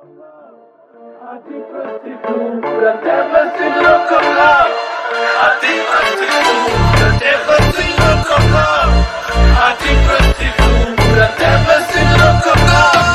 А ти проститутка, тебе сильно кохав, а ти проститутка, тебе сильно кохав, а ти проститутка, тебе сильно кохав.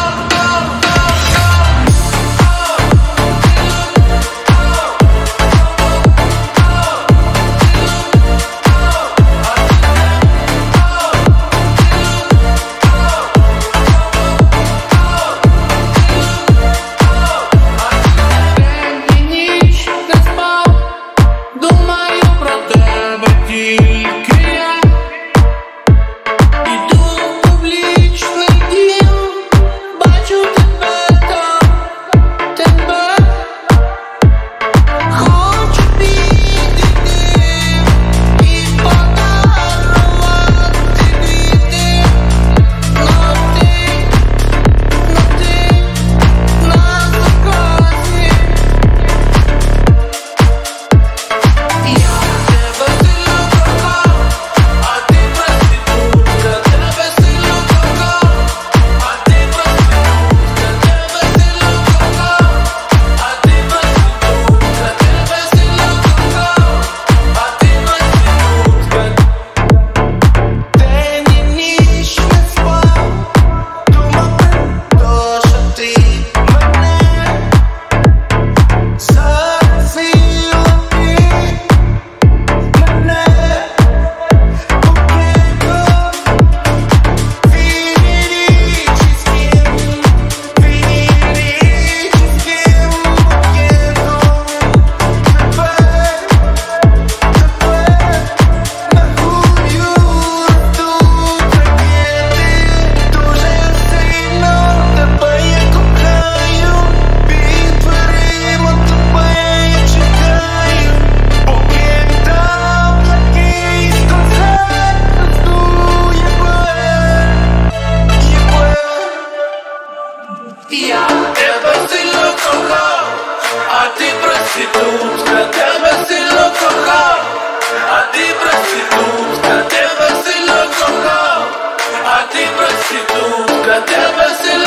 Я тебе сильно кохав, а ти проститутка, тебе сильно кохав, а ти проститутка, тебе сильно кохав, а ти проститутка, тебе сильно